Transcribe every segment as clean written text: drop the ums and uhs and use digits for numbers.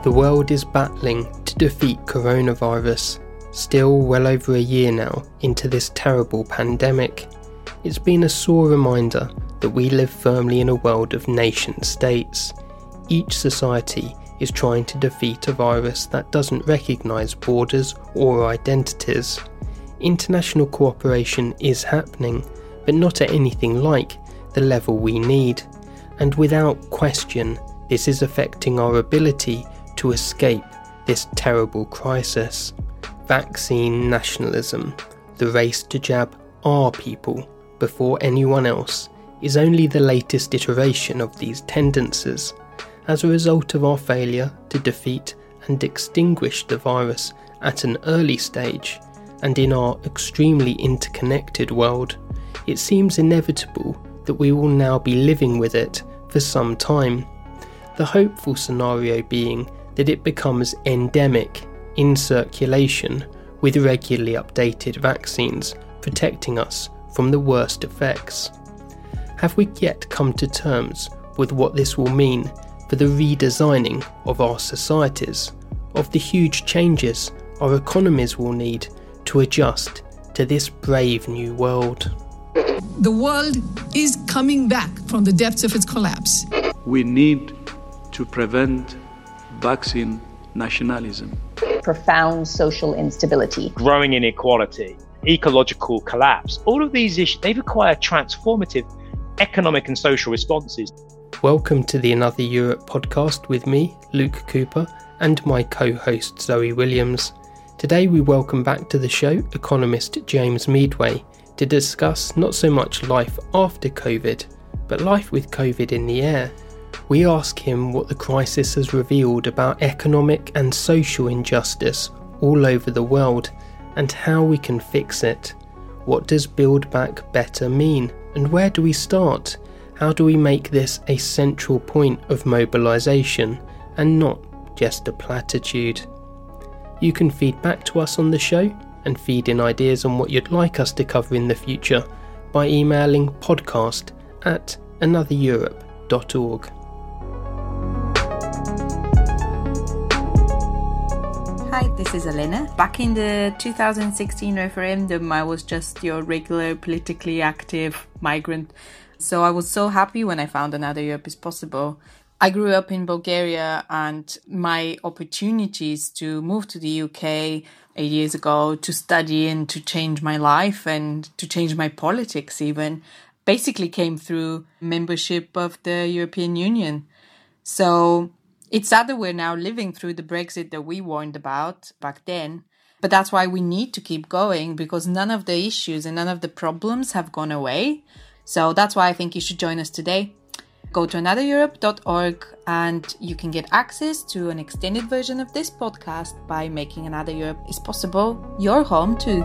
The world is battling to defeat coronavirus, still well over a year now into this terrible pandemic. It's been a sore reminder that we live firmly in a world of nation states. Each society is trying to defeat a virus that doesn't recognise borders or identities. International cooperation is happening, but not at anything like the level we need. And without question, this is affecting our ability to escape this terrible crisis. Vaccine nationalism, the race to jab our people before anyone else, is only the latest iteration of these tendencies. As a result of our failure to defeat and extinguish the virus at an early stage, and in our extremely interconnected world, it seems inevitable that we will now be living with it for some time. The hopeful scenario being that it becomes endemic, in circulation, with regularly updated vaccines protecting us from the worst effects. Have we yet come to terms with what this will mean for the redesigning of our societies, of the huge changes our economies will need to adjust to this brave new world? The world is coming back from the depths of its collapse. We need to prevent vaccine nationalism. Profound social instability. Growing inequality, ecological collapse. All of these issues, they require transformative economic and social responses. Welcome to the Another Europe podcast with me, Luke Cooper, and my co-host Zoe Williams. Today we welcome back to the show economist James Meadway to discuss not so much life after COVID, but life with COVID in the air. We ask him what the crisis has revealed about economic and social injustice all over the world and how we can fix it. What does Build Back Better mean, and where do we start? How do we make this a central point of mobilisation and not just a platitude? You can feed back to us on the show and feed in ideas on what you'd like us to cover in the future by emailing podcast@anothereurope.org. Hi, this is Elena. Back in the 2016 referendum, I was just your regular politically active migrant. So I was so happy when I found Another Europe is Possible. I grew up in Bulgaria, and my opportunities to move to the UK 8 years ago to study and to change my life and to change my politics even basically came through membership of the European Union. So it's sad that we're now living through the Brexit that we warned about back then. But that's why we need to keep going, because none of the issues and none of the problems have gone away. So that's why I think you should join us today. Go to anothereurope.org and you can get access to an extended version of this podcast by making Another Europe is Possible your home too.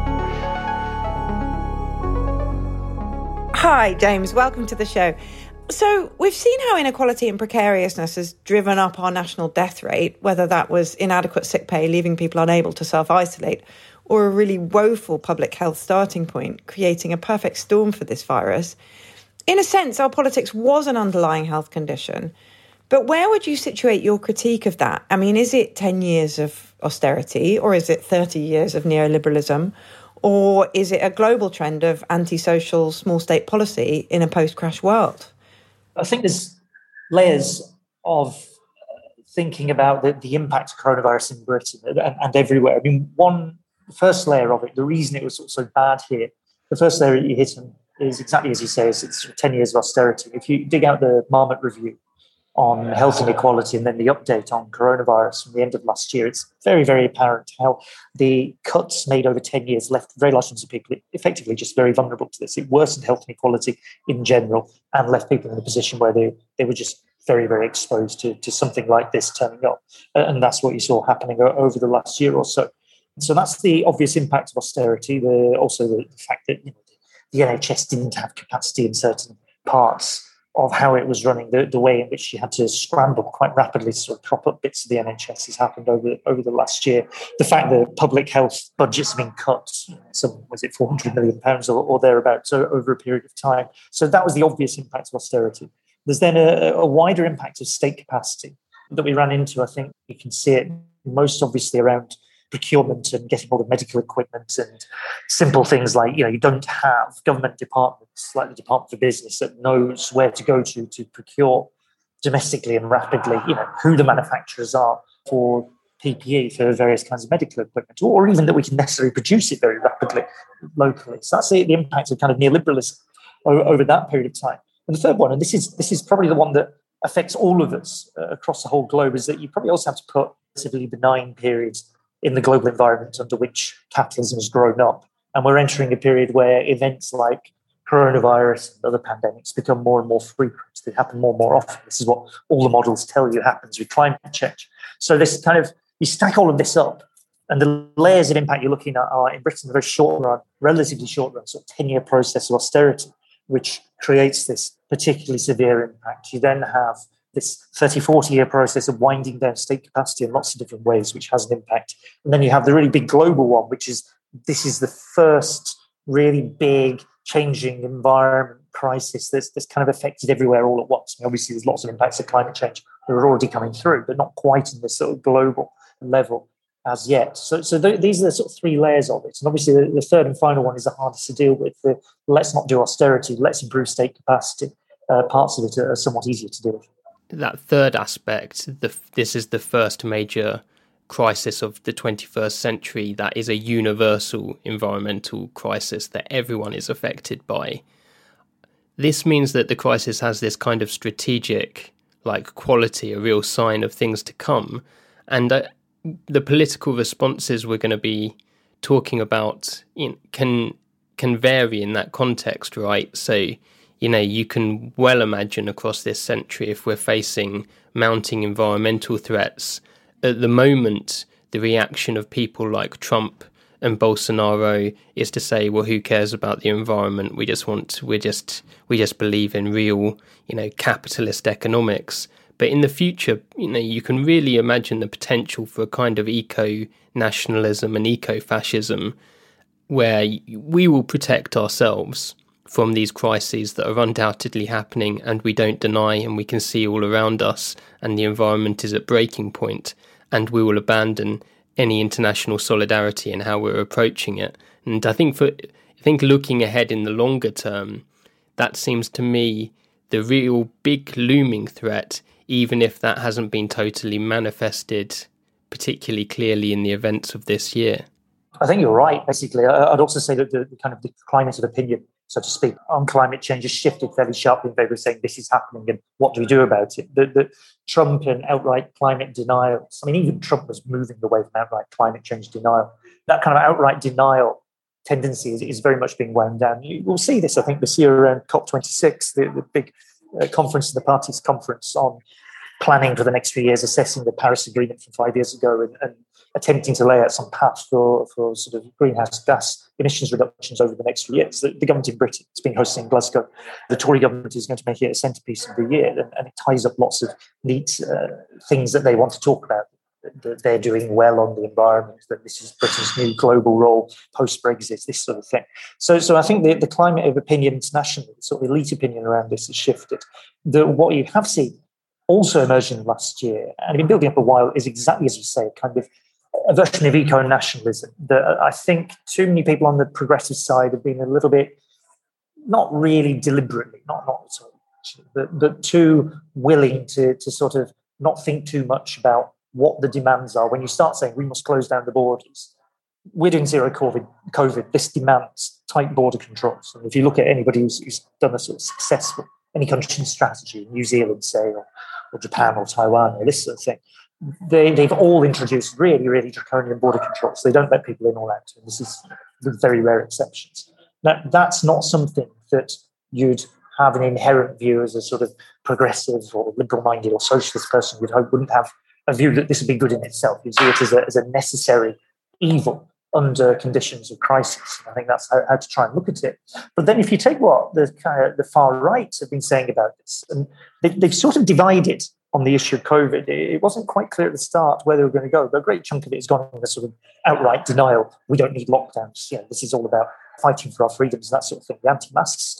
Hi, James. Welcome to the show. So we've seen how inequality and precariousness has driven up our national death rate, whether that was inadequate sick pay, leaving people unable to self-isolate, or a really woeful public health starting point, creating a perfect storm for this virus. In a sense, our politics was an underlying health condition. But where would you situate your critique of that? I mean, is it 10 years of austerity, or is it 30 years of neoliberalism? Or is it a global trend of antisocial small state policy in a post-crash world? I think there's layers of thinking about the impact of coronavirus in Britain and everywhere. I mean, the first layer of it, the reason it was so bad here, the first layer you hit on is exactly as you say, it's 10 years of austerity. If you dig out the Marmot Review on health inequality and then the update on coronavirus from the end of last year, it's very, very apparent how the cuts made over 10 years left very large numbers of people effectively just very vulnerable to this. It worsened health inequality in general and left people in a position where they were just very, very exposed to something like this turning up. And that's what you saw happening over the last year or so. So that's the obvious impact of austerity. Also the fact that the NHS didn't have capacity in certain parts of how it was running, the way in which she had to scramble quite rapidly to sort of prop up bits of the NHS has happened over the last year. The fact that public health budgets have been cut, some, was it £400 million or thereabouts over a period of time. So that was the obvious impact of austerity. There's then a wider impact of state capacity. that we ran into, I think you can see it most obviously around procurement and getting all the medical equipment and simple things like, you don't have government departments like the Department for Business that knows where to go to procure domestically and rapidly, who the manufacturers are for PPE, for various kinds of medical equipment, or even that we can necessarily produce it very rapidly locally. So that's the impact of kind of neoliberalism over that period of time. And the third one, and this is probably the one that affects all of us across the whole globe, is that you probably also have to put relatively benign periods in the global environment under which capitalism has grown up. And we're entering a period where events like coronavirus and other pandemics become more and more frequent. They happen more and more often. This is what all the models tell you happens with climate change. So this kind of, you stack all of this up, and the layers of impact you're looking at are, in Britain, a very short run, relatively short run, sort of 10-year process of austerity, which creates this particularly severe impact. You then have this 30, 40-year process of winding down state capacity in lots of different ways, which has an impact. And then you have the really big global one, which is, this is the first really big changing environment crisis that's kind of affected everywhere all at once. I mean, obviously, there's lots of impacts of climate change that are already coming through, but not quite in this sort of global level as yet. So these are the sort of three layers of it. And obviously, the third and final one is the hardest to deal with. Let's not do austerity, let's improve state capacity. Parts of it are somewhat easier to deal with. That third aspect, this is the first major crisis of the 21st century that is a universal environmental crisis that everyone is affected by. This means that the crisis has this kind of strategic quality, a real sign of things to come. And the political responses we're going to be talking about can vary in that context, right? So, you can well imagine across this century, if we're facing mounting environmental threats, at the moment, the reaction of people like Trump and Bolsonaro is to say, well, who cares about the environment? We just believe in real, capitalist economics. But in the future, you can really imagine the potential for a kind of eco-nationalism and eco-fascism where we will protect ourselves from these crises that are undoubtedly happening and we don't deny, and we can see all around us, and the environment is at breaking point, and we will abandon any international solidarity in how we're approaching it. And I think looking ahead in the longer term, that seems to me the real big looming threat, even if that hasn't been totally manifested particularly clearly in the events of this year. I think you're right, basically. I'd also say that the kind of the climate of opinion, so to speak, on climate change has shifted fairly sharply in favour of saying this is happening and what do we do about it? The Trump and outright climate denials, I mean, even Trump was moving away from outright climate change denial. That kind of outright denial tendency is very much being wound down. You will see this, I think, this year around COP26, the big conference, the parties' conference on planning for the next few years, assessing the Paris Agreement from 5 years ago and attempting to lay out some path for sort of greenhouse gas emissions reductions over the next few years. The government in Britain has been hosting Glasgow. The Tory government is going to make it a centrepiece of the year, and it ties up lots of neat things that they want to talk about, that they're doing well on the environment, that this is Britain's new global role post-Brexit, this sort of thing. So I think the climate of opinion internationally, sort of elite opinion around this has shifted. What you have seen also emerging last year, and been building up a while, is exactly as you say, kind of a version of eco-nationalism that I think too many people on the progressive side have been a little bit, not really deliberately, not so much, but too willing to sort of not think too much about what the demands are. When you start saying we must close down the borders, we're doing zero COVID, this demands tight border controls. And if you look at anybody who's done a sort of successful, any country strategy, New Zealand, say, or Japan or Taiwan or this sort of thing, they've all introduced really, really draconian border controls. They don't let people in or out. And this is with very rare exceptions. Now, that's not something that you'd have an inherent view as a sort of progressive or liberal-minded or socialist person wouldn't have a view that this would be good in itself. You see it as a necessary evil under conditions of crisis. And I think that's how to try and look at it. But then if you take what the far right have been saying about this, and they've sort of divided on the issue of COVID. It wasn't quite clear at the start where they were going to go, but a great chunk of it has gone in a sort of outright denial. We don't need lockdowns. This is all about fighting for our freedoms and that sort of thing, the anti-mask stuff.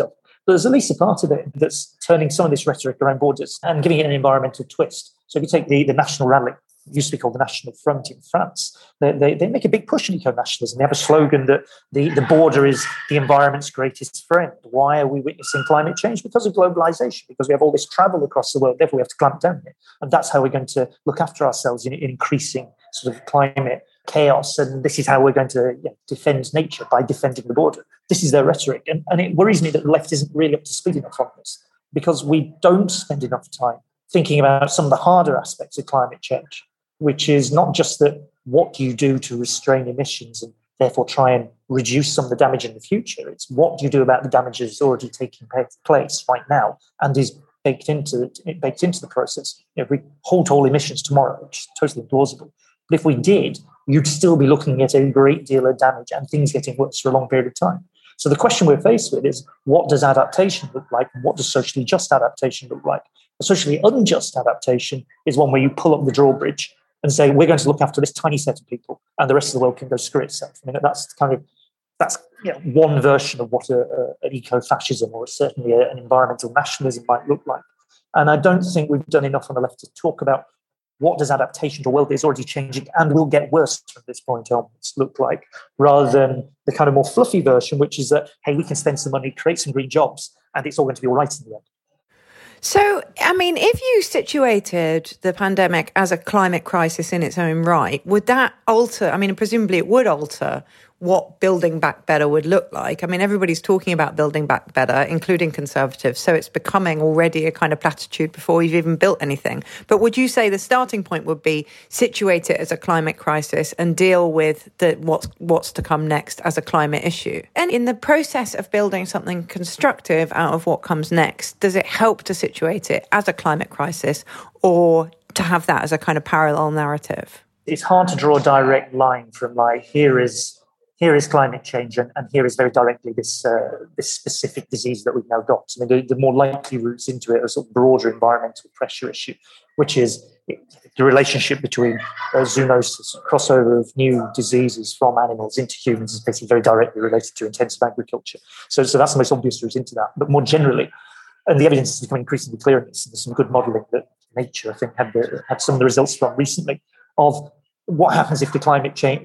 there's at least a part of it that's turning some of this rhetoric around borders and giving it an environmental twist. So if you take the National Rally, it used to be called the National Front in France, they make a big push on eco-nationalism. They have a slogan that the border is the environment's greatest friend. Why are we witnessing climate change? Because of globalization, because we have all this travel across the world, therefore we have to clamp down on it. And that's how we're going to look after ourselves in increasing sort of climate chaos. And this is how we're going to defend nature, by defending the border. This is their rhetoric. And it worries me that the left isn't really up to speed enough on this, because we don't spend enough time thinking about some of the harder aspects of climate change, which is not just that what do you do to restrain emissions and therefore try and reduce some of the damage in the future. It's what do you do about the damage that is already taking place right now and is baked into the process. If we halt all emissions tomorrow, which is totally implausible, but if we did, you'd still be looking at a great deal of damage and things getting worse for a long period of time. So the question we're faced with is, what does adaptation look like? And what does socially just adaptation look like? A socially unjust adaptation is one where you pull up the drawbridge and say, we're going to look after this tiny set of people and the rest of the world can go screw itself. I mean, that's one version of what an eco-fascism or certainly an environmental nationalism might look like. And I don't think we've done enough on the left to talk about what does adaptation to a world that is already changing and will get worse from this point onwards look like, rather than the kind of more fluffy version, which is that, hey, we can spend some money, create some green jobs, and it's all going to be all right in the end. So, I mean, if you situated the pandemic as a climate crisis in its own right, would that alter, I mean, presumably it would alter what building back better would look like? I mean, everybody's talking about building back better, including Conservatives, so it's becoming already a kind of platitude before you've even built anything. But would you say the starting point would be situate it as a climate crisis and deal with what's to come next as a climate issue? And in the process of building something constructive out of what comes next, does it help to situate it as a climate crisis or to have that as a kind of parallel narrative? It's hard to draw a direct line from like, here is climate change, and here is very directly this specific disease that we've now got. I mean, the more likely routes into it are sort of broader environmental pressure issue, which is the relationship between zoonosis, crossover of new diseases from animals into humans, is basically very directly related to intensive agriculture. So that's the most obvious route into that. But more generally, and the evidence is becoming increasingly clear, and there's some good modelling that Nature, I think, had some of the results from recently of what happens if climate changes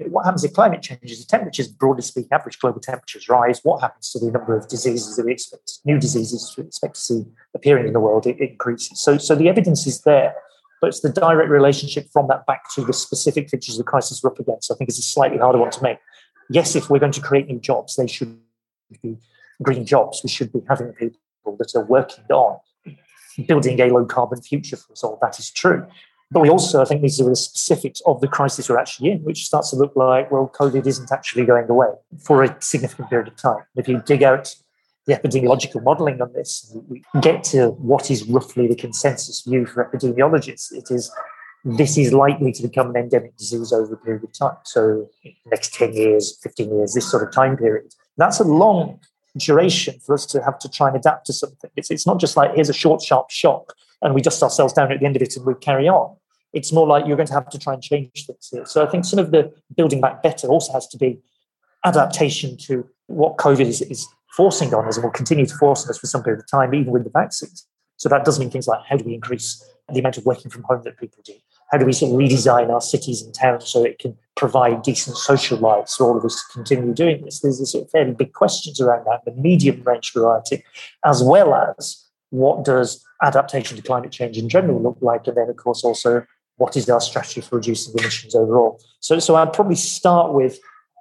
the temperatures, broadly speaking, average global temperatures rise? What happens to the number of diseases that we expect, new diseases we expect to see appearing in the world? It increases. So the evidence is there, but it's the direct relationship from that back to the specific features of the crisis we're up against. I think it's a slightly harder one to make. Yes, if we're going to create new jobs, they should be green jobs. We should be having people that are working on building a low carbon future for us all. That is true. But we also, I think, these are the specifics of the crisis we're actually in, which starts to look like, well, COVID isn't actually going away for a significant period of time. If you dig out the epidemiological modelling on this, we get to what is roughly the consensus view for epidemiologists. This is likely to become an endemic disease over a period of time. So next 10 years, 15 years, this sort of time period. That's a long duration for us to have to try and adapt to something. It's not just like, here's a short, sharp shock, and we dust ourselves down at the end of it and we carry on. It's more like you're going to have to try and change things here. So I think some of the building back better also has to be adaptation to what COVID is forcing on us and will continue to force on us for some period of time, even with the vaccines. So that does mean things like, how do we increase the amount of working from home that people do? How do we sort of redesign our cities and towns so it can provide decent social lives for all of us to continue doing this? There's this sort of fairly big questions around that, the medium range variety, as well as what does adaptation to climate change in general look like? And then, of course, also, what is our strategy for reducing emissions overall? So I'd probably start with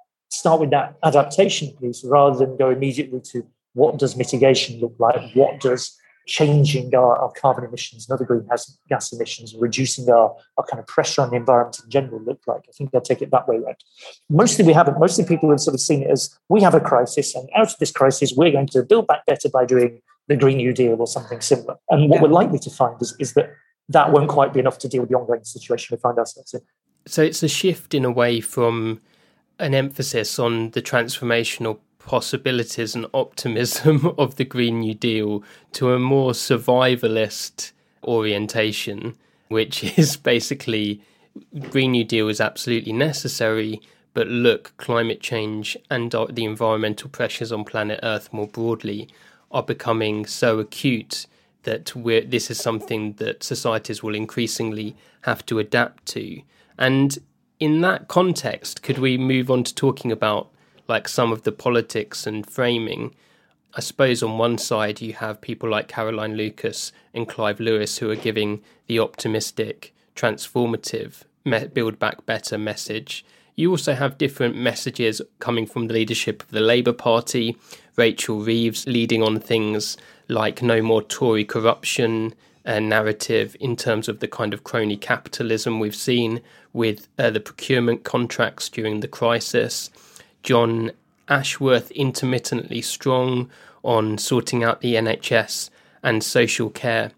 that adaptation piece rather than go immediately to what does mitigation look like? What does changing our carbon emissions and other greenhouse gas emissions, reducing our kind of pressure on the environment in general look like? I think I'll take it that way around. Mostly we haven't. Mostly people have sort of seen it as, we have a crisis, and out of this crisis, we're going to build back better by doing the Green New Deal or something similar. And what we're likely to find is that won't quite be enough to deal with the ongoing situation we find ourselves in. So it's a shift in a way from an emphasis on the transformational possibilities and optimism of the Green New Deal to a more survivalist orientation, which is basically Green New Deal is absolutely necessary, but look, climate change and the environmental pressures on planet Earth more broadly are becoming so acute that this is something that societies will increasingly have to adapt to. And in that context, could we move on to talking about like some of the politics and framing? I suppose on one side you have people like Caroline Lucas and Clive Lewis who are giving the optimistic, transformative, build back better message. You also have different messages coming from the leadership of the Labour Party, Rachel Reeves leading on things like no more Tory corruption narrative in terms of the kind of crony capitalism we've seen with the procurement contracts during the crisis. John Ashworth intermittently strong on sorting out the NHS and social care.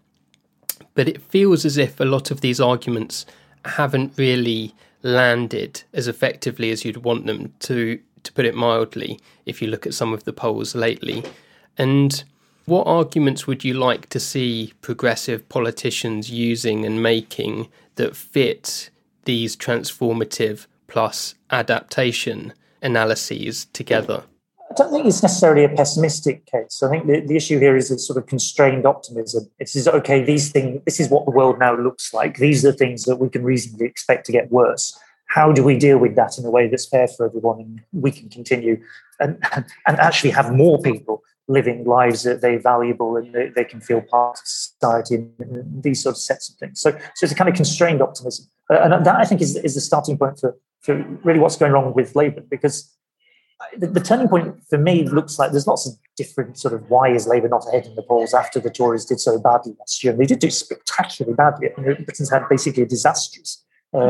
But it feels as if a lot of these arguments haven't really landed as effectively as you'd want them to put it mildly, if you look at some of the polls lately. And what arguments would you like to see progressive politicians using and making that fit these transformative plus adaptation analyses together? I don't think it's necessarily a pessimistic case. I think the issue here is a sort of constrained optimism. It says, okay, this is what the world now looks like. These are things that we can reasonably expect to get worse. How do we deal with that in a way that's fair for everyone and we can continue and actually have more people living lives that they're valuable and they can feel part of society and these sort of sets of things. So it's a kind of constrained optimism. And that, I think, is the starting point for really what's going wrong with Labour, because the turning point for me looks like there's lots of different sort of why is Labour not ahead in the polls after the Tories did so badly last year. And they did do spectacularly badly. I mean, Britain's had basically a disastrous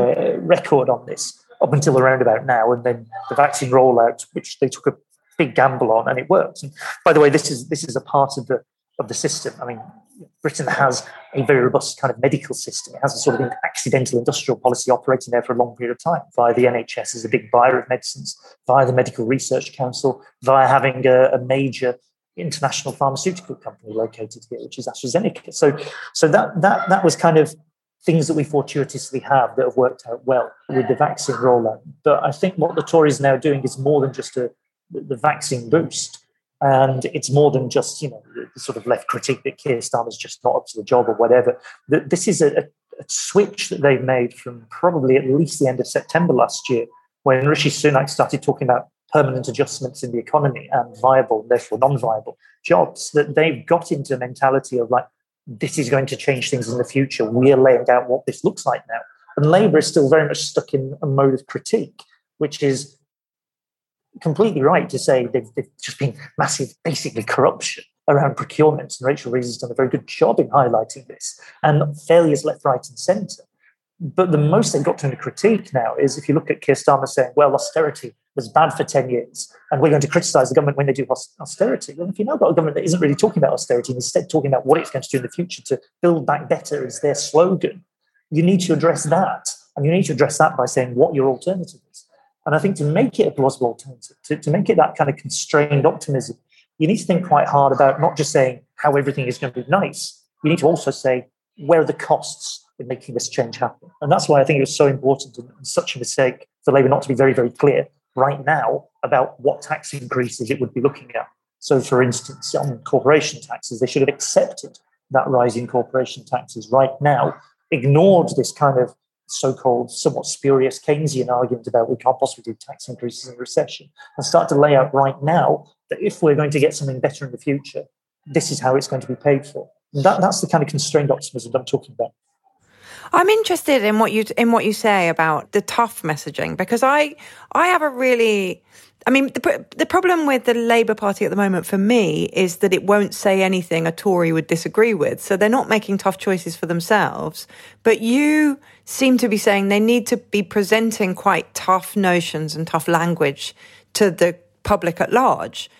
record on this up until around about now. And then the vaccine rollout, which they took a big gamble on, and it worked. And by the way, this is a part of the system. I mean, Britain has a very robust kind of medical system. It has a sort of accidental industrial policy operating there for a long period of time via the NHS as a big buyer of medicines, via the Medical Research Council, via having a major international pharmaceutical company located here, which is AstraZeneca. So that was kind of things that we fortuitously have that have worked out well with the vaccine rollout. But I think what the Tories are now doing is more than just the vaccine boost. And it's more than just, the sort of left critique that Keir Starmer's just not up to the job or whatever. This is a switch that they've made from probably at least the end of September last year, when Rishi Sunak started talking about permanent adjustments in the economy and viable, therefore non-viable jobs, that they've got into a mentality of like, this is going to change things in the future. We're laying out what this looks like now. And Labour is still very much stuck in a mode of critique, which is completely right to say they've just been massive, basically, corruption around procurement. And Rachel Reeves has done a very good job in highlighting this, and failures left, right and centre. But the most they've got to critique now is if you look at Keir Starmer saying, well, austerity was bad for 10 years and we're going to criticise the government when they do austerity. Well, if you've now got a government that isn't really talking about austerity and instead talking about what it's going to do in the future to build back better is their slogan, you need to address that. And you need to address that by saying what your alternative is. And I think to make it a plausible alternative, to make it that kind of constrained optimism, you need to think quite hard about not just saying how everything is going to be nice. You need to also say, where are the costs in making this change happen? And that's why I think it was so important and such a mistake for Labour not to be very, very clear right now about what tax increases it would be looking at. So, for instance, on corporation taxes, they should have accepted that rise in corporation taxes right now, ignored this kind of so-called somewhat spurious Keynesian argument about we can't possibly do tax increases in a recession, and start to lay out right now that if we're going to get something better in the future, this is how it's going to be paid for. And that's the kind of constrained optimism I'm talking about. I'm interested in what you say about the tough messaging, because I have a really... I mean, the problem with the Labour Party at the moment for me is that it won't say anything a Tory would disagree with. So they're not making tough choices for themselves. But you seem to be saying they need to be presenting quite tough notions and tough language to the public at large.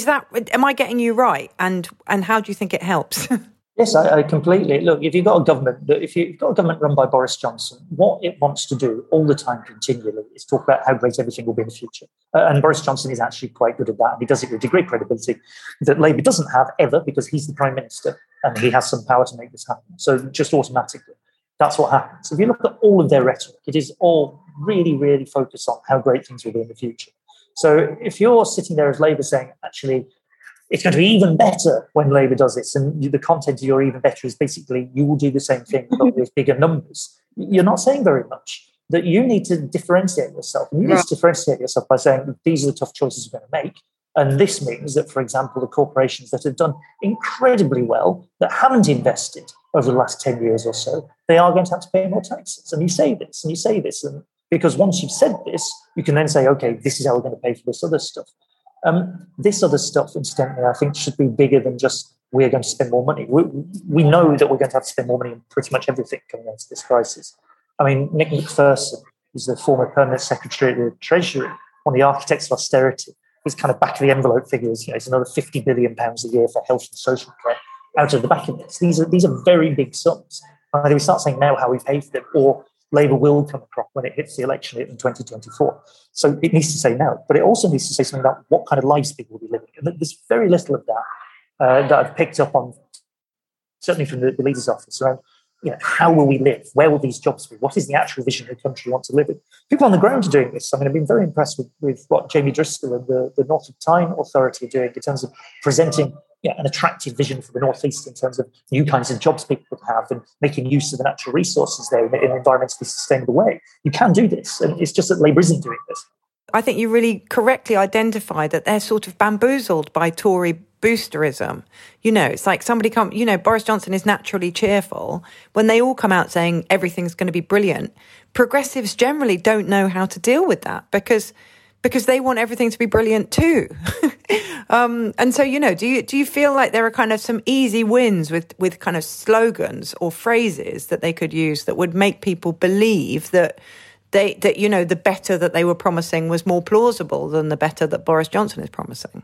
Am I getting you right? And how do you think it helps? Yes, I completely. Look, if you've got a government run by Boris Johnson, what it wants to do all the time continually is talk about how great everything will be in the future. And Boris Johnson is actually quite good at that. And he does it with a degree of credibility that Labour doesn't have ever, because he's the Prime Minister and he has some power to make this happen. So just automatically, that's what happens. If you look at all of their rhetoric, it is all really, really focused on how great things will be in the future. So if you're sitting there as Labour saying, actually, it's going to be even better when Labour does this. And the content of your even better is basically you will do the same thing but with bigger numbers. You're not saying very much. That you need to differentiate yourself. And you need to differentiate yourself by saying these are the tough choices we're going to make. And this means that, for example, the corporations that have done incredibly well, that haven't invested over the last 10 years or so, they are going to have to pay more taxes. And you say this, and you say this. And because once you've said this, you can then say, okay, this is how we're going to pay for this other stuff. This other stuff, incidentally, I think should be bigger than just we're going to spend more money. We know that we're going to have to spend more money on pretty much everything coming into this crisis. I mean, Nick Macpherson, who's the former permanent secretary of the Treasury, one of the architects of austerity, was kind of back of the envelope figures. It's another £50 billion a year for health and social care out of the back of this. These are very big sums. Either we start saying now how we pay for them, or Labour will come across when it hits the election in 2024. So it needs to say now, but it also needs to say something about what kind of lives people will be living. And there's very little of that that I've picked up on, certainly from the Leader's office, around how will we live? Where will these jobs be? What is the actual vision of the country we want to live in? People on the ground are doing this. I mean, I've been very impressed with what Jamie Driscoll and the North of Tyne Authority are doing in terms of presenting an attractive vision for the North East in terms of new kinds of jobs people could have and making use of the natural resources there in an environmentally sustainable way. You can do this, and it's just that Labour isn't doing this. I think you really correctly identified that they're sort of bamboozled by Tory boosterism. It's like somebody Boris Johnson is naturally cheerful. When they all come out saying everything's going to be brilliant, progressives generally don't know how to deal with that because they want everything to be brilliant too. And so, do you feel like there are kind of some easy wins with kind of slogans or phrases that they could use that would make people believe that the better that they were promising was more plausible than the better that Boris Johnson is promising?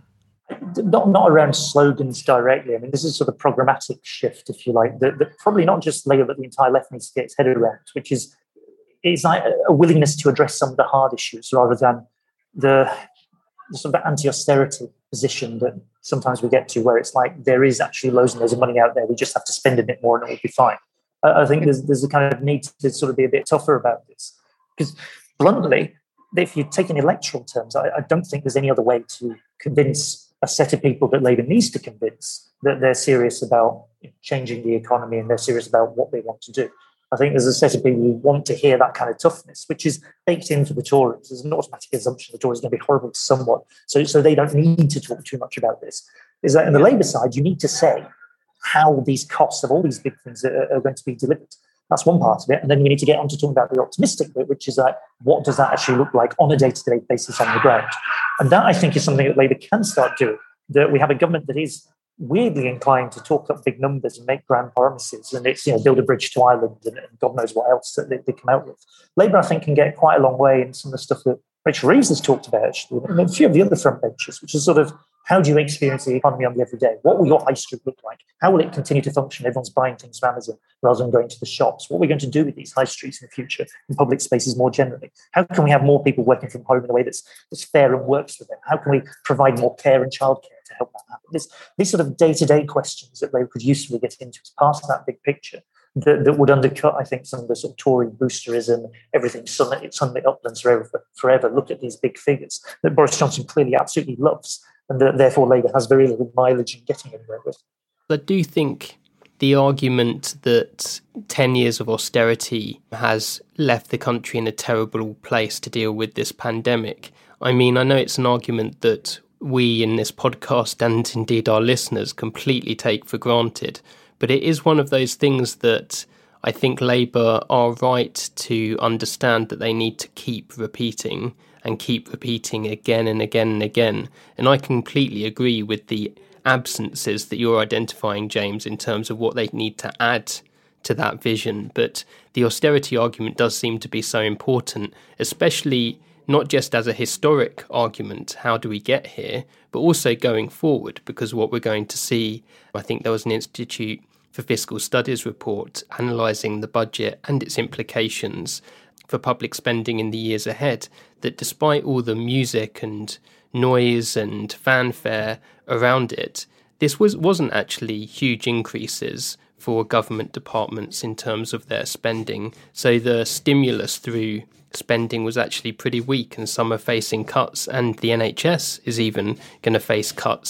Not around slogans directly. I mean, this is sort of programmatic shift, if you like, that probably not just Labour, but the entire left needs to get its head around, which is like a willingness to address some of the hard issues rather than the sort of anti-austerity position that sometimes we get to, where it's like there is actually loads and loads of money out there. We just have to spend a bit more and it will be fine. I think there's a kind of need to sort of be a bit tougher about this. Because bluntly, if you take in electoral terms, I don't think there's any other way to convince a set of people that Labour needs to convince that they're serious about changing the economy and they're serious about what they want to do. I think there's a set of people who want to hear that kind of toughness, which is baked into the Tories. There's an automatic assumption the Tories are going to be horrible to someone, so they don't need to talk too much about this. Is that on the Labour side, you need to say how these costs of all these big things are going to be delivered. That's one part of it. And then we need to get on to talking about the optimistic bit, which is what does that actually look like on a day-to-day basis on the ground? And that, I think, is something that Labour can start doing. That we have a government that is weirdly inclined to talk up big numbers and make grand promises, and it's build a bridge to Ireland and God knows what else that they come out with. Labour, I think, can get quite a long way in some of the stuff that Rachel Reeves has talked about, actually, and a few of the other front benches, which is sort of, how do you experience the economy on the everyday? What will your high street look like? How will it continue to function? Everyone's buying things from Amazon rather than going to the shops. What are we going to do with these high streets in the future and public spaces more generally? How can we have more people working from home in a way that's fair and works for them? How can we provide more care and childcare to help that happen? These sort of day-to-day questions that they could usefully get into as part of that big picture that would undercut, I think, some of the sort of Tory boosterism, everything sunlit uplands forever. Look at these big figures that Boris Johnson clearly absolutely loves, and that therefore Labour has very little mileage in getting anywhere with. I do think the argument that 10 years of austerity has left the country in a terrible place to deal with this pandemic. I mean, I know it's an argument that we in this podcast and indeed our listeners completely take for granted, but it is one of those things that I think Labour are right to understand that they need to keep repeating and keep repeating again and again and again. And I completely agree with the absences that you're identifying, James, in terms of what they need to add to that vision. But the austerity argument does seem to be so important, especially not just as a historic argument, how do we get here, but also going forward, because what we're going to see, I think there was an Institute for Fiscal Studies report analysing the budget and its implications for public spending in the years ahead, that despite all the music and noise and fanfare around it, this wasn't actually huge increases for government departments in terms of their spending. So the stimulus through spending was actually pretty weak, and some are facing cuts, and the NHS is even going to face cuts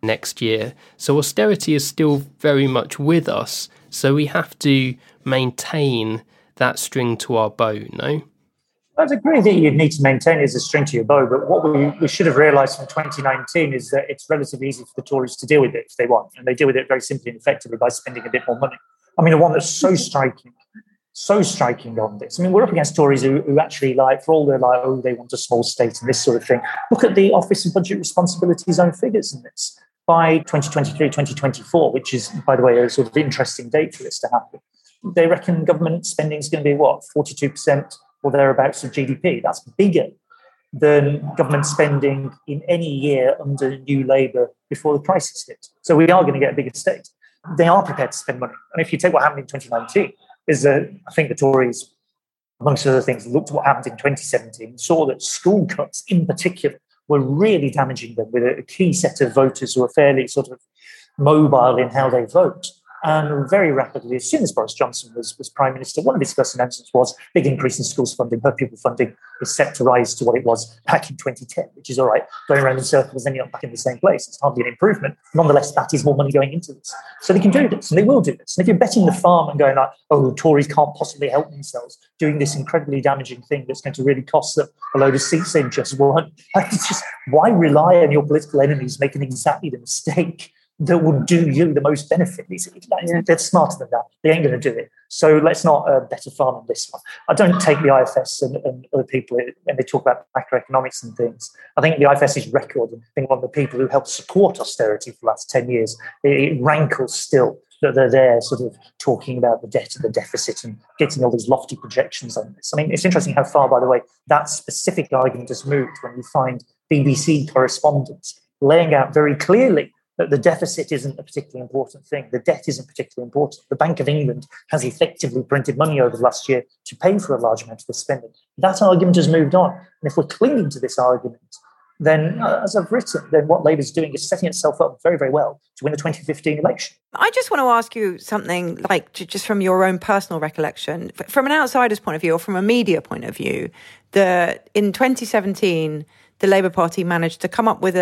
next year. So austerity is still very much with us. So we have to maintain that string to our bow, no? I'd agree that you'd need to maintain it as a string to your bow, but what we should have realised from 2019 is that it's relatively easy for the Tories to deal with it if they want, and they deal with it very simply and effectively by spending a bit more money. I mean, the one that's so striking on this. I mean, we're up against Tories who actually, like, for all their, like, oh, they want a small state and this sort of thing. Look at the Office of Budget Responsibility's own figures in this. By 2023, 2024, which is, by the way, a sort of interesting date for this to happen, they reckon government spending is going to be, 42% or thereabouts of GDP. That's bigger than government spending in any year under New Labour before the crisis hit. So we are going to get a bigger state. They are prepared to spend money. And if you take what happened in 2019, is that I think the Tories, amongst other things, looked at what happened in 2017 and saw that school cuts in particular were really damaging them with a key set of voters who are fairly sort of mobile in how they vote. And very rapidly, as soon as Boris Johnson was Prime Minister, one of his first announcements was big increase in schools funding. Per pupil funding is set to rise to what it was back in 2010, which is all right. Going around in circles, then you're back in the same place. It's hardly an improvement. Nonetheless, that is more money going into this. So they can do this, and they will do this. And if you're betting the farm and going like, oh, Tories can't possibly help themselves doing this incredibly damaging thing that's going to really cost them a load of seats in just one, it's just, why rely on your political enemies making exactly the mistake that will do you the most benefit? They're smarter than that. They ain't going to do it. So let's not bet a farm on this one. I don't take the IFS and other people when they talk about macroeconomics and things. I think the IFS's record, and being one of the people who helped support austerity for the last 10 years, it rankles still that they're there sort of talking about the debt and the deficit and getting all these lofty projections on this. I mean, it's interesting how far, by the way, that specific argument has moved when you find BBC correspondents laying out very clearly that the deficit isn't a particularly important thing. The debt isn't particularly important. The Bank of England has effectively printed money over the last year to pay for a large amount of the spending. That argument has moved on. And if we're clinging to this argument, then, as I've written, then what Labour's doing is setting itself up very, very well to win the 2015 election. I just want to ask you something, like, just from your own personal recollection, from an outsider's point of view or from a media point of view, in 2017, the Labour Party managed to come up with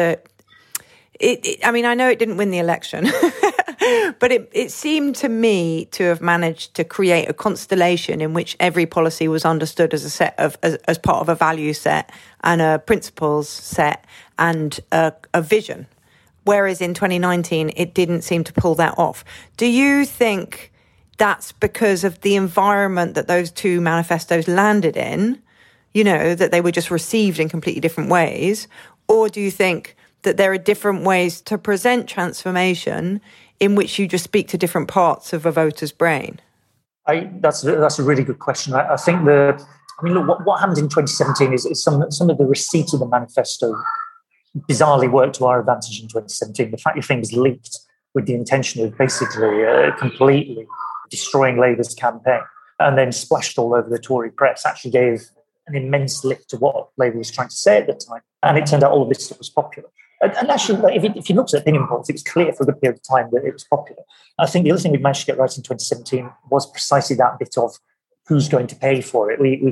I mean, I know it didn't win the election, but it seemed to me to have managed to create a constellation in which every policy was understood as as part of a value set and a principles set and a vision. Whereas in 2019, it didn't seem to pull that off. Do you think that's because of the environment that those two manifestos landed in, that they were just received in completely different ways? Or do you think that there are different ways to present transformation in which you just speak to different parts of a voter's brain? That's a really good question. I think look, what happened in 2017 is some of the receipt of the manifesto bizarrely worked to our advantage in 2017. The fact your thing was leaked with the intention of basically completely destroying Labour's campaign and then splashed all over the Tory press actually gave an immense lift to what Labour was trying to say at the time. And it turned out all of this stuff was popular. And actually, if you looked at opinion polls, it was clear for a good period of time that it was popular. I think the other thing we managed to get right in 2017 was precisely that bit of who's going to pay for it. We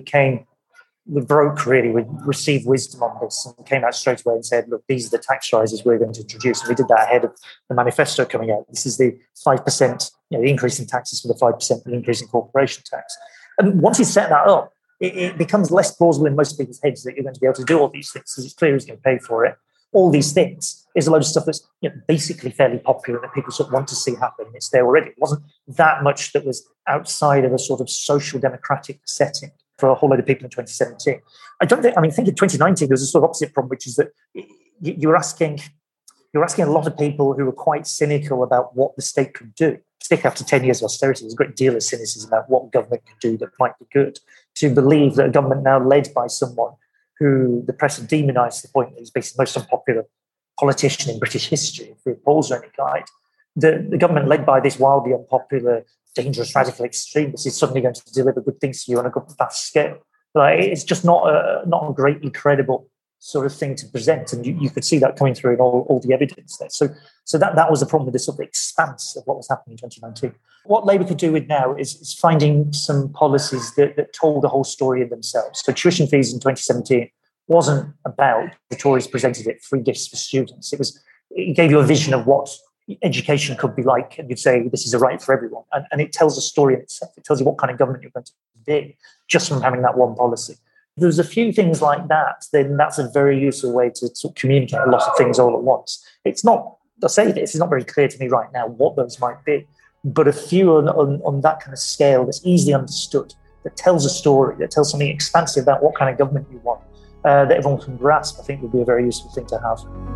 broke really, we received wisdom on this and came out straight away and said, look, these are the tax rises we're going to introduce. And we did that ahead of the manifesto coming out. This is the 5%, the increase in taxes for the 5%, the increase in corporation tax. And once you set that up, it becomes less plausible in most people's heads that you're going to be able to do all these things because it's clear who's going to pay for it. All these things is a load of stuff that's basically fairly popular that people sort of want to see happen. It's there already. It wasn't that much that was outside of a sort of social democratic setting for a whole load of people in 2017. I think in 2019 there was a sort of opposite problem, which is that you're asking a lot of people who are quite cynical about what the state could do. Particularly after 10 years of austerity, there's a great deal of cynicism about what government can do that might be good. To believe that a government now led by someone who the press have demonised to the point that he's basically the most unpopular politician in British history, if the polls are any guide, the government led by this wildly unpopular, dangerous, radical extremist is suddenly going to deliver good things to you on a vast scale. It's just not a greatly credible sort of thing to present, and you could see that coming through in all the evidence there. So that was the problem with the sort of expanse of what was happening in 2019. What Labour could do with now is finding some policies that told the whole story in themselves. So tuition fees in 2017 wasn't about, the Tories presented it, free gifts for students. It it gave you a vision of what education could be like, and you'd say this is a right for everyone. And it tells a story in itself. It tells you what kind of government you're going to be just from having that one policy. If there's a few things like that, then that's a very useful way to sort of communicate a lot of things all at once. It's not, I'll say this, it's not very clear to me right now what those might be, but a few on that kind of scale that's easily understood, that tells a story, that tells something expansive about what kind of government you want, that everyone can grasp, I think would be a very useful thing to have.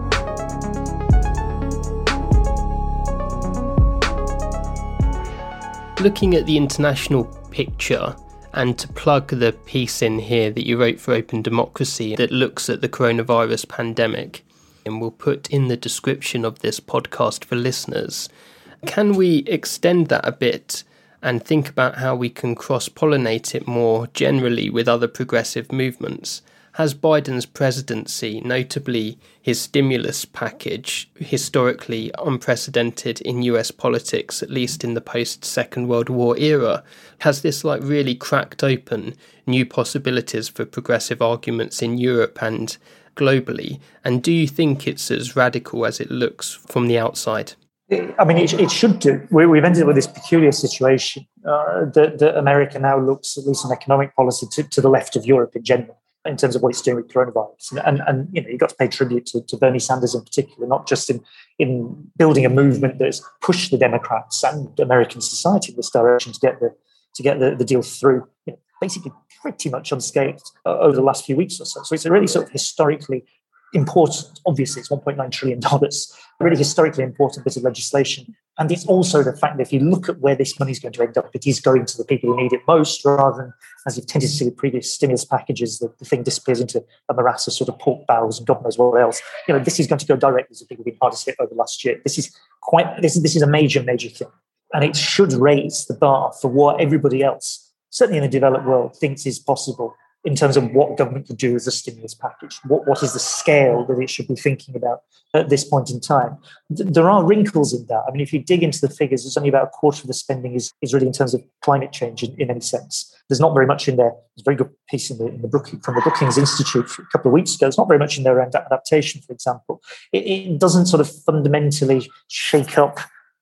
Looking at the international picture, and to plug the piece in here that you wrote for Open Democracy that looks at the coronavirus pandemic, and we'll put in the description of this podcast for listeners, can we extend that a bit and think about how we can cross-pollinate it more generally with other progressive movements? Has Biden's presidency, notably his stimulus package, historically unprecedented in US politics, at least in the post-Second World War era, has this really cracked open new possibilities for progressive arguments in Europe and globally? And do you think it's as radical as it looks from the outside? I mean, it should do. We've ended up with this peculiar situation that America now looks, at least in economic policy, to the left of Europe in general, in terms of what it's doing with coronavirus. And you've got to pay tribute to Bernie Sanders in particular, not just in building a movement that's pushed the Democrats and American society in this direction to get the deal through, basically pretty much unscathed over the last few weeks or so. So it's a really sort of historically important, obviously it's $1.9 trillion, a really historically important bit of legislation. And it's also the fact that if you look at where this money is going to end up, it is going to the people who need it most, rather than, as you've tended to see with previous stimulus packages, the thing disappears into a morass of sort of pork barrels and God knows what else. This is going to go directly to the people who've been hardest hit over last year. This is a major, major thing. And it should raise the bar for what everybody else, certainly in the developed world, thinks is possible in terms of what government could do as a stimulus package. What is the scale that it should be thinking about at this point in time? There are wrinkles in that. I mean, if you dig into the figures, it's only about a quarter of the spending is really in terms of climate change in any sense. There's not very much in there. There's a very good piece from the Brookings Institute a couple of weeks ago. There's not very much in there around adaptation, for example. It doesn't sort of fundamentally shake up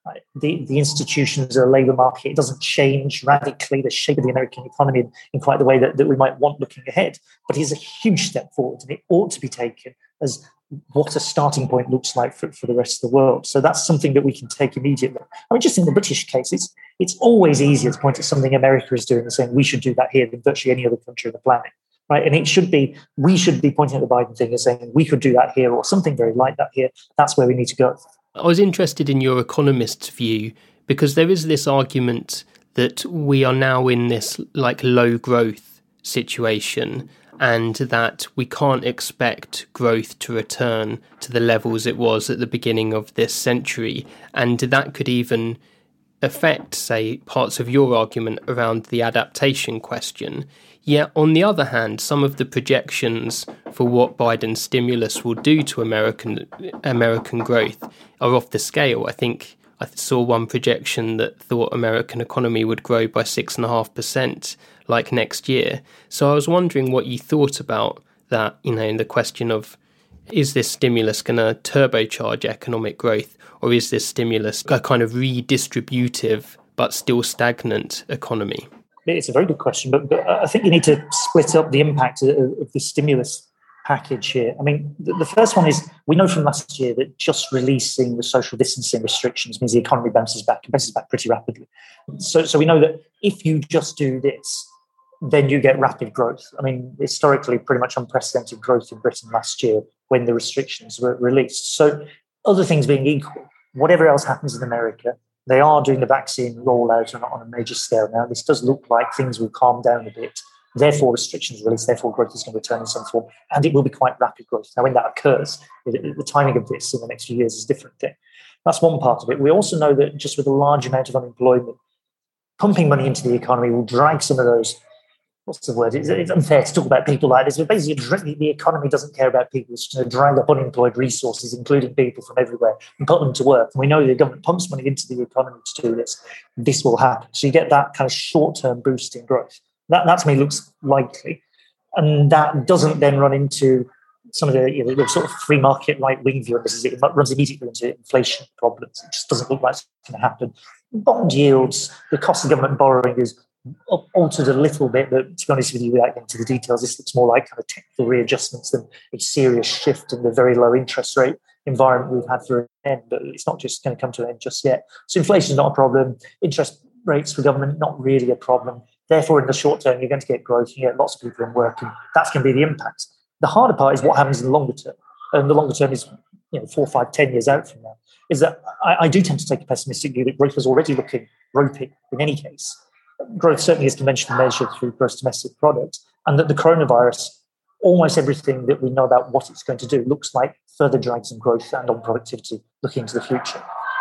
the institutions of the labour market. It doesn't change radically the shape of the American economy in quite the way that we might want looking ahead. But it is a huge step forward, and it ought to be taken as what a starting point looks like for the rest of the world. So that's something that we can take immediately. I mean, just in the British case, it's always easier to point at something America is doing and saying we should do that here than virtually any other country on the planet. Right? And we should be pointing at the Biden thing and saying we could do that here or something very like that here. That's where we need to go. I was interested in your economist's view, because there is this argument that we are now in this low growth situation and that we can't expect growth to return to the levels it was at the beginning of this century. And that could even affect, say, parts of your argument around the adaptation question. Yet, on the other hand, some of the projections for what Biden's stimulus will do to American growth are off the scale. I think I saw one projection that thought American economy would grow by 6.5% next year. So I was wondering what you thought about that, in the question of, is this stimulus going to turbocharge economic growth, or is this stimulus a kind of redistributive but still stagnant economy? It's a very good question, but I think you need to split up the impact of the stimulus package here. I mean, the first one is, we know from last year that just releasing the social distancing restrictions means the economy bounces back pretty rapidly. So we know that if you just do this, then you get rapid growth. I mean, historically, pretty much unprecedented growth in Britain last year when the restrictions were released. So other things being equal, whatever else happens in America, they are doing the vaccine rollout on a major scale now. This does look like things will calm down a bit. Therefore, restrictions released, therefore growth is going to return in some form. And it will be quite rapid growth. Now, when that occurs, the timing of this in the next few years is a different thing. That's one part of it. We also know that just with a large amount of unemployment, pumping money into the economy will drag some of those, what's the word? It's unfair to talk about people like this, but basically the economy doesn't care about people. It's going to drag up unemployed resources, including people from everywhere, and put them to work. And we know the government pumps money into the economy to do this. This will happen. So you get that kind of short-term boost in growth. That to me looks likely. And that doesn't then run into some of the sort of free market right-wing view on this is it runs immediately into inflation problems. It just doesn't look like it's going to happen. Bond yields, the cost of government borrowing is altered a little bit, but to be honest with you, without getting into the details, this looks more like kind of technical readjustments than a serious shift in the very low interest rate environment we've had for an end. But it's not just going to come to an end just yet. So inflation is not a problem. Interest rates for government, not really a problem. Therefore, in the short term, you're going to get growth. You get lots of people in work, and that's going to be the impact. The harder part is what happens in the longer term. And the longer term is 4, 5, 10 years out from now. Is that I do tend to take a pessimistic view that growth was already looking ropey in any case. Growth certainly is conventionally measured through gross domestic product, and that the coronavirus, almost everything that we know about what it's going to do looks like further drags on growth and on productivity looking into the future.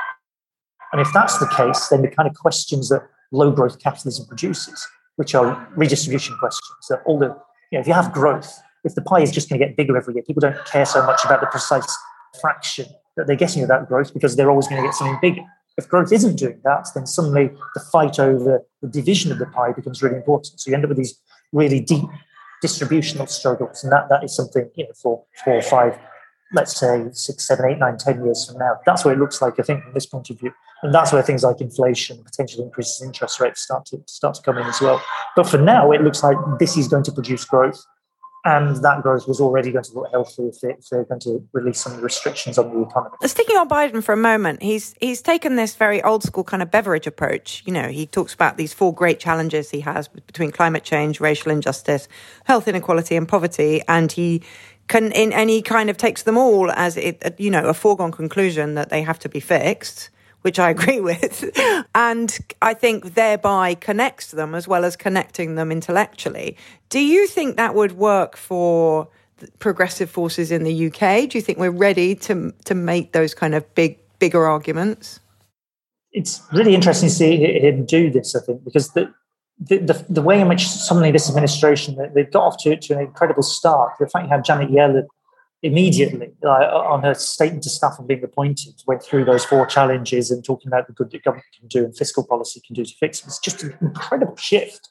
And if that's the case, then the kind of questions that low growth capitalism produces, which are redistribution questions, that all the, if you have growth, if the pie is just going to get bigger every year, people don't care so much about the precise fraction that they're getting of that growth because they're always going to get something bigger. If growth isn't doing that, then suddenly the fight over the division of the pie becomes really important. So you end up with these really deep distributional struggles, and that is something, for 4 or 5, let's say 6, 7, 8, 9, 10 years from now. That's what it looks like, I think, from this point of view. And that's where things like inflation, potential increases in interest rates start to come in as well. But for now, it looks like this is going to produce growth. And that growth was already going to look healthy if they're going to release some restrictions on the economy. Sticking on Biden for a moment, he's taken this very old school kind of Beveridge approach. He talks about these 4 great challenges he has between climate change, racial injustice, health inequality and poverty. And he kind of takes them all as a foregone conclusion that they have to be fixed, which I agree with. And I think thereby connects them as well as connecting them intellectually. Do you think that would work for progressive forces in the UK? Do you think we're ready to make those kind of bigger arguments? It's really interesting to see him do this, I think, because the way in which suddenly this administration, they've got off to an incredible start. The fact you had Janet Yellen immediately on her statement to staff on being appointed, went through those 4 challenges and talking about the good that government can do and fiscal policy can do to fix them. It's just an incredible shift.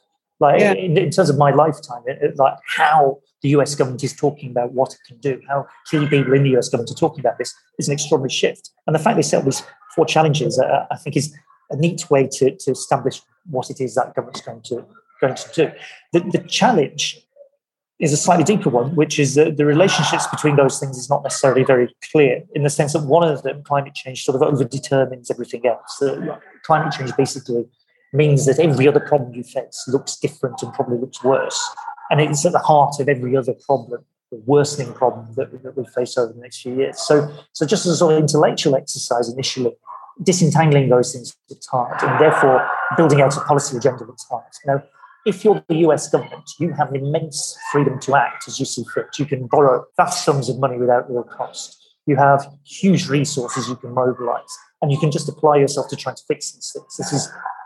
In terms of my lifetime, like how the US government is talking about what it can do, how key people in the US government are talking about this is an extraordinary shift. And the fact they set up these 4 challenges, I think, is a neat way to establish what it is that government's going to do. The challenge is a slightly deeper one, which is that the relationships between those things is not necessarily very clear, in the sense that one of them, climate change, sort of overdetermines everything else. Climate change basically means that every other problem you face looks different and probably looks worse. And it's at the heart of every other problem, the worsening problem that we face over the next few years. So just as a sort of intellectual exercise initially, disentangling those things is hard, and therefore building out a policy agenda that's hard. Now, if you're the US government, you have immense freedom to act as you see fit. You can borrow vast sums of money without real cost. You have huge resources you can mobilize, and you can just apply yourself to trying to fix these things.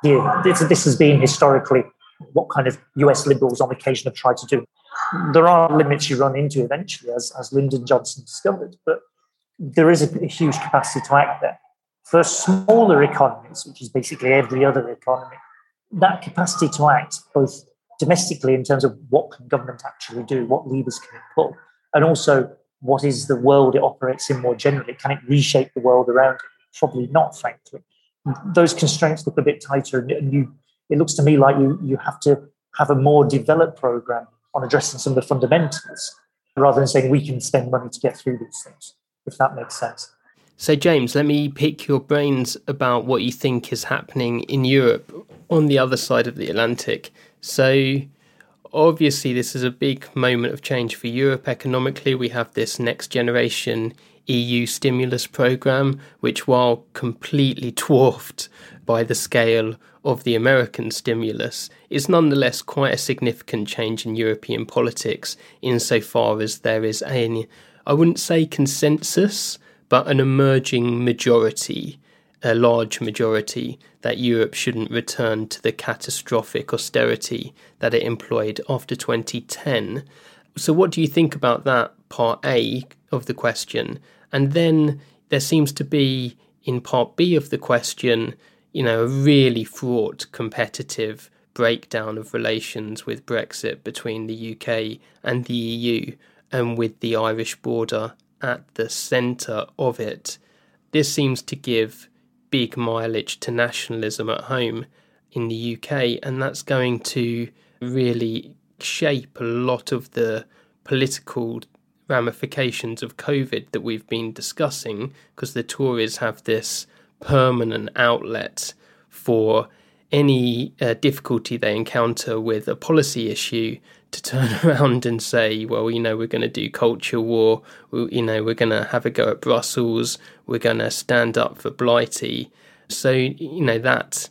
This has been historically what kind of US liberals on occasion have tried to do. There are limits you run into eventually, as Lyndon Johnson discovered, but there is a huge capacity to act there. For smaller economies, which is basically every other economy, that capacity to act both domestically in terms of what can government actually do, what levers can it pull, and also what is the world it operates in more generally. Can it reshape the world around it? Probably not, frankly. Those constraints look a bit tighter, and it looks to me like you have to have a more developed program on addressing some of the fundamentals, rather than saying we can spend money to get through these things, if that makes sense. So, James, let me pick your brains about what you think is happening in Europe on the other side of the Atlantic. So, obviously, this is a big moment of change for Europe economically. We have this next generation EU stimulus programme, which, while completely dwarfed by the scale of the American stimulus, is nonetheless quite a significant change in European politics insofar as there is I wouldn't say consensus, but an emerging majority, a large majority, that Europe shouldn't return to the catastrophic austerity that it employed after 2010. So what do you think about that part A of the question? And then there seems to be, in part B of the question, a really fraught competitive breakdown of relations with Brexit between the UK and the EU. and with the Irish border at the centre of it. This seems to give big mileage to nationalism at home in the UK, and that's going to really shape a lot of the political ramifications of COVID that we've been discussing, because the Tories have this permanent outlet for any difficulty they encounter with a policy issue to turn around and say, well, we're going to do culture war, we're going to have a go at Brussels, we're going to stand up for Blighty. So, that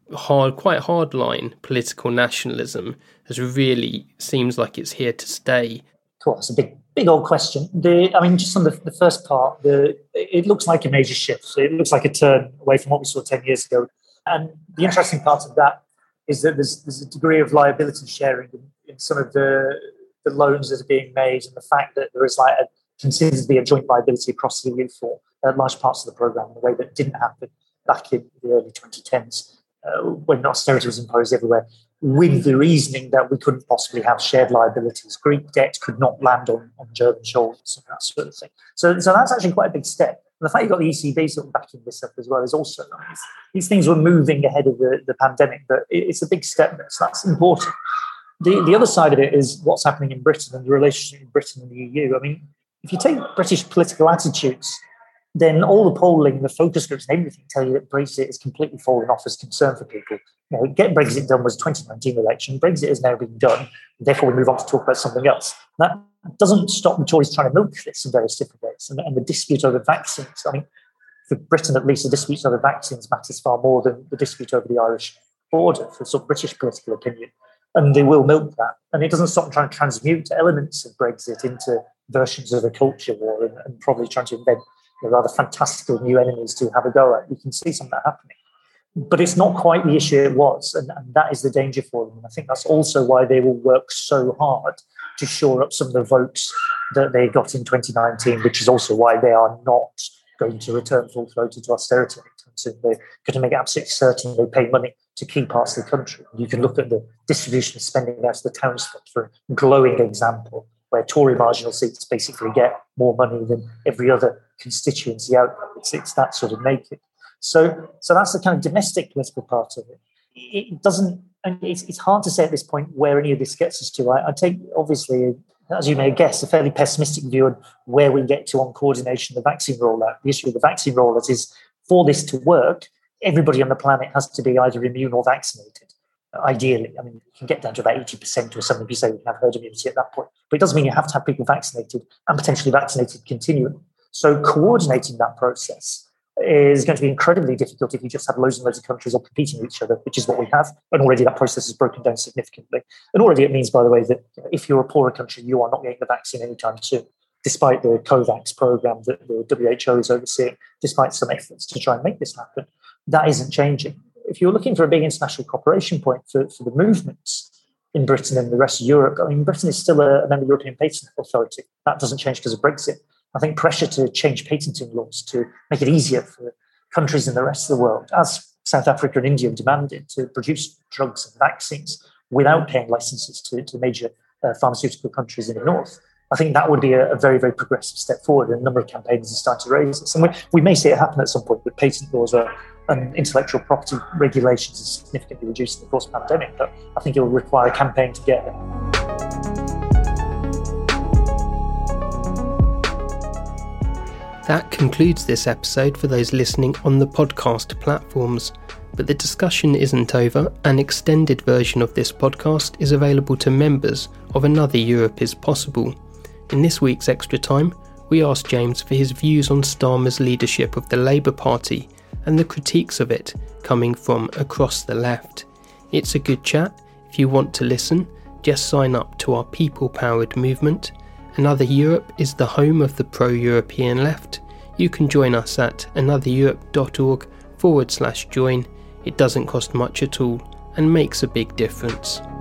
quite hardline political nationalism really seems like it's here to stay. Cool, it's a big old question. Just on the first part, it looks like a major shift. So it looks like a turn away from what we saw 10 years ago. And the interesting part of that is that there's a degree of liability sharing in some of the loans that are being made, and the fact that there is considered to be a joint liability across the EU for large parts of the programme in a way that didn't happen back in the early 2010s when austerity was imposed everywhere, with the reasoning that we couldn't possibly have shared liabilities. Greek debt could not land on German shoulders and that sort of thing. So that's actually quite a big step. And the fact you've got the ECB sort of backing this up as well is also nice. These things were moving ahead of the pandemic, but it's a big step there, so that's important. The other side of it is what's happening in Britain and the relationship between Britain and the EU. I mean, if you take British political attitudes, then all the polling, the focus groups and everything tell you that Brexit has completely fallen off as concern for people. Get Brexit done was 2019 election. Brexit has now been done. Therefore, we move on to talk about something else. That doesn't stop the Tories trying to milk this in various different ways. And the dispute over vaccines, I mean, for Britain at least, the dispute over vaccines matters far more than the dispute over the Irish border for sort of British political opinion. And they will milk that. And it doesn't stop them trying to transmute elements of Brexit into versions of a culture war and probably trying to invent rather fantastical new enemies to have a go at. We can see some of that happening. But it's not quite the issue it was, and that is the danger for them. And I think that's also why they will work so hard to shore up some of the votes that they got in 2019, which is also why they are not going to return full-throated to austerity anytime soon. They're going to make absolutely certain they pay money to key parts of the country. You can look at the distribution of spending out to the townsfolk for a glowing example, where Tory marginal seats basically get more money than every other constituency out there. It's that sort of naked. So that's the kind of domestic political part of it. It doesn't. It's hard to say at this point where any of this gets us to. I take, obviously, as you may guess, a fairly pessimistic view on where we get to on coordination of the vaccine rollout. The issue of the vaccine rollout is, for this to work, everybody on the planet has to be either immune or vaccinated. Ideally, I mean, you can get down to about 80% or something if you say we have herd immunity at that point. But it doesn't mean you have to have people vaccinated and potentially vaccinated continually. So coordinating that process is going to be incredibly difficult if you just have loads and loads of countries all competing with each other, which is what we have. And already that process has broken down significantly. And already it means, by the way, that if you're a poorer country, you are not getting the vaccine anytime soon, despite the COVAX program that the WHO is overseeing, despite some efforts to try and make this happen. That isn't changing. If you're looking for a big international cooperation point for the movements in Britain and the rest of Europe, I mean, Britain is still a member of the European Patent Authority. That doesn't change because of Brexit. I think pressure to change patenting laws to make it easier for countries in the rest of the world, as South Africa and India have demanded, to produce drugs and vaccines without paying licenses to major pharmaceutical countries in the north. I think that would be a very, very progressive step forward, and a number of campaigns are starting to raise this. And we may see it happen at some point with patent laws and intellectual property regulations are significantly reduced in the post-pandemic, but I think it will require a campaign to get there. That concludes this episode for those listening on the podcast platforms. But the discussion isn't over. An extended version of this podcast is available to members of Another Europe is Possible. In this week's Extra Time, we asked James for his views on Starmer's leadership of the Labour Party and the critiques of it coming from across the left. It's a good chat. If you want to listen, just sign up to our people-powered movement. Another Europe is the home of the pro-European left. You can join us at anothereurope.org/join. It doesn't cost much at all and makes a big difference.